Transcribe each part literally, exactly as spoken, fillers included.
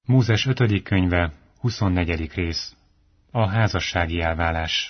Mózes ötödik könyve, huszonnegyedik rész. A házassági elválás.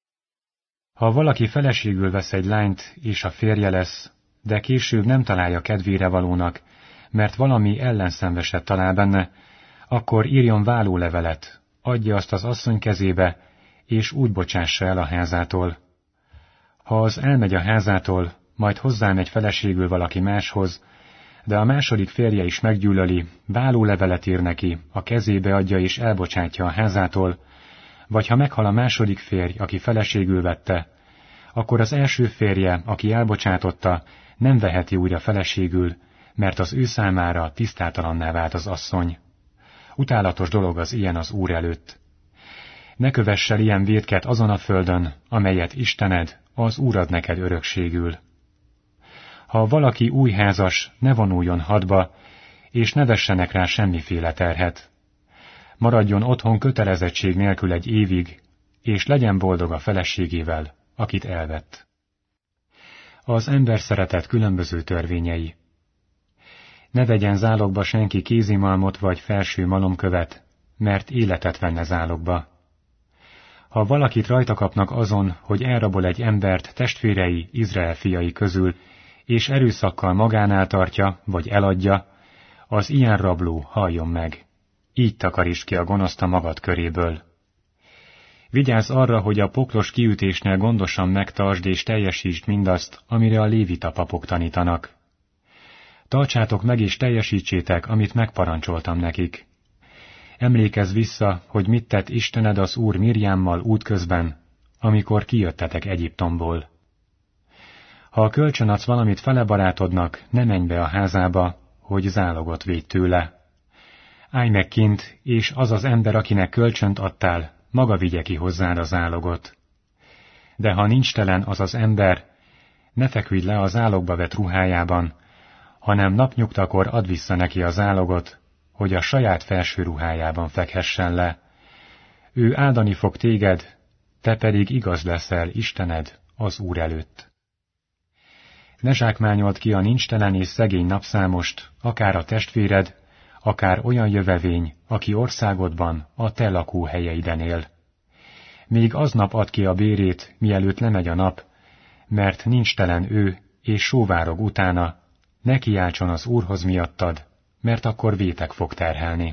Ha valaki feleségül vesz egy lányt, és a férje lesz, de később nem találja kedvére valónak, mert valami ellenszenveset talál benne, akkor írjon vállólevelet, adja azt az asszony kezébe, és úgy bocsássa el a házától. Ha az elmegy a házától, majd hozzámegy feleségül valaki máshoz, de a második férje is meggyűlöli, vállólevelet ír neki, a kezébe adja és elbocsátja a házától, vagy ha meghal a második férj, aki feleségül vette, akkor az első férje, aki elbocsátotta, nem veheti újra feleségül, mert az ő számára tisztátalanná vált az asszony. Utálatos dolog az ilyen az Úr előtt. Ne kövess el ilyen vétket azon a földön, amelyet Istened, az Úr ad neked örökségül. Ha valaki új házas, ne vonuljon hadba, és ne vessenek rá semmiféle terhet. Maradjon otthon kötelezettség nélkül egy évig, és legyen boldog a feleségével, akit elvett. Az ember szeretet különböző törvényei. Ne vegyen zálogba senki kézimalmot vagy felső malomkövet, mert életet venne zálogba. Ha valakit rajta kapnak azon, hogy elrabol egy embert testvérei, Izrael fiai közül, és erőszakkal magánál tartja, vagy eladja, az ilyen rabló halljon meg. Így takarítsd ki a gonoszt a magad köréből. Vigyázz arra, hogy a poklos kiütésnél gondosan megtartsd és teljesítsd mindazt, amire a lévita papok tanítanak. Tartsátok meg és teljesítsétek, amit megparancsoltam nekik. Emlékezz vissza, hogy mit tett Istened az Úr Mirjámmal útközben, amikor kijöttetek Egyiptomból. Ha kölcsönadsz valamit fele barátodnak, ne menj be a házába, hogy zálogot védj tőle. Állj meg kint, és az az ember, akinek kölcsönt adtál, maga vigye ki hozzád a zálogot. De ha nincs telen az az ember, ne feküdj le a zálogba vett ruhájában, hanem napnyugtakor add vissza neki a zálogot, hogy a saját felső ruhájában fekhessen le. Ő áldani fog téged, te pedig igaz leszel Istened az Úr előtt. Ne zsákmányold ki a nincstelen és szegény napszámost, akár a testvéred, akár olyan jövevény, aki országodban, a te lakóhelyeiden él. Még aznap ad ki a bérét, mielőtt lemegy a nap, mert nincstelen ő, és sóvárog utána, ne kiáltson az Úrhoz miattad, mert akkor vétek fog terhelni.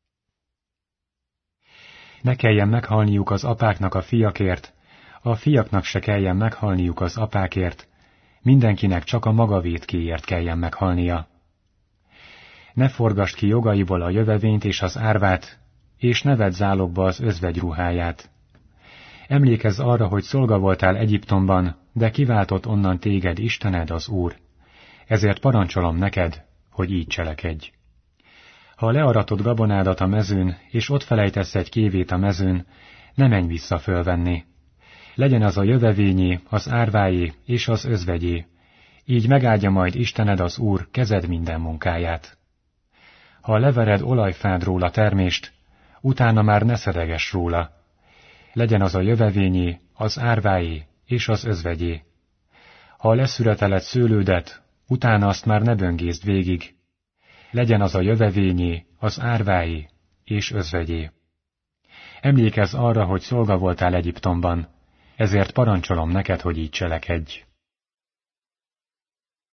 Ne kelljen meghalniuk az apáknak a fiakért, a fiaknak se kelljen meghalniuk az apákért, mindenkinek csak a maga vétkéért kelljen meghalnia. Ne forgasd ki jogaiból a jövevényt és az árvát, és ne vedd zálogba az özvegy ruháját. Emlékezz arra, hogy szolga voltál Egyiptomban, de kiváltott onnan téged Istened az Úr. Ezért parancsolom neked, hogy így cselekedj. Ha learatod gabonádat a mezőn, és ott felejtesz egy kévét a mezőn, ne menj vissza fölvenni. Legyen az a jövevényé, az árvájé és az özvegyé. Így megáldja majd Istened az Úr kezed minden munkáját. Ha levered olajfád róla termést, utána már ne szedegess róla. Legyen az a jövevényé, az árvájé és az özvegyé. Ha leszüreteled szőlődet, utána azt már ne böngészd végig. Legyen az a jövevényé, az árvájé és özvegyé. Emlékezz arra, hogy szolga voltál Egyiptomban, ezért parancsolom neked, hogy így cselekedj.